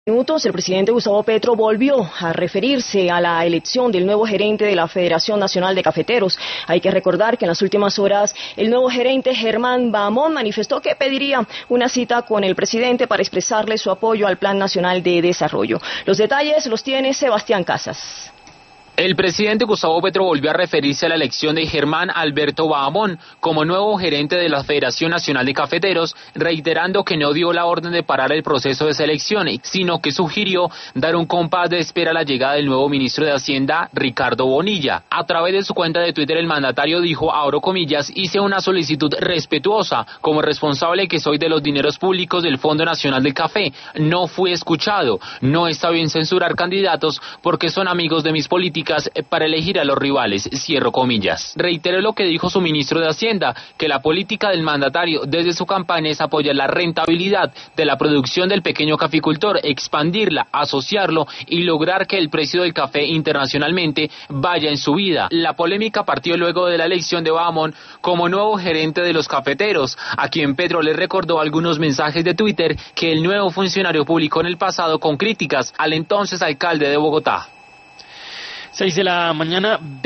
Minutos, el presidente Gustavo Petro volvió a referirse a la elección del nuevo gerente de la Federación Nacional de Cafeteros. Hay que recordar que en las últimas horas el nuevo gerente Germán Bahamón manifestó que pediría una cita con el presidente para expresarle su apoyo al Plan Nacional de Desarrollo. Los detalles los tiene Sebastián Casas. El presidente Gustavo Petro volvió a referirse a la elección de Germán Alberto Bahamón como nuevo gerente de la Federación Nacional de Cafeteros, reiterando que no dio la orden de parar el proceso de selección, sino que sugirió dar un compás de espera a la llegada del nuevo ministro de Hacienda, Ricardo Bonilla. A través de su cuenta de Twitter, el mandatario dijo, abro comillas, hice una solicitud respetuosa, como responsable que soy de los dineros públicos del Fondo Nacional del Café. No fui escuchado. No está bien censurar candidatos porque son amigos de mis políticas para elegir a los rivales, cierro comillas. Reiteró lo que dijo su ministro de Hacienda, que la política del mandatario desde su campaña es apoyar la rentabilidad de la producción del pequeño caficultor, expandirla, asociarlo y lograr que el precio del café internacionalmente vaya en subida. La polémica partió luego de la elección de Bahamón como nuevo gerente de los cafeteros, a quien Petro le recordó algunos mensajes de Twitter que el nuevo funcionario publicó en el pasado con críticas al entonces alcalde de Bogotá. 6 de la mañana.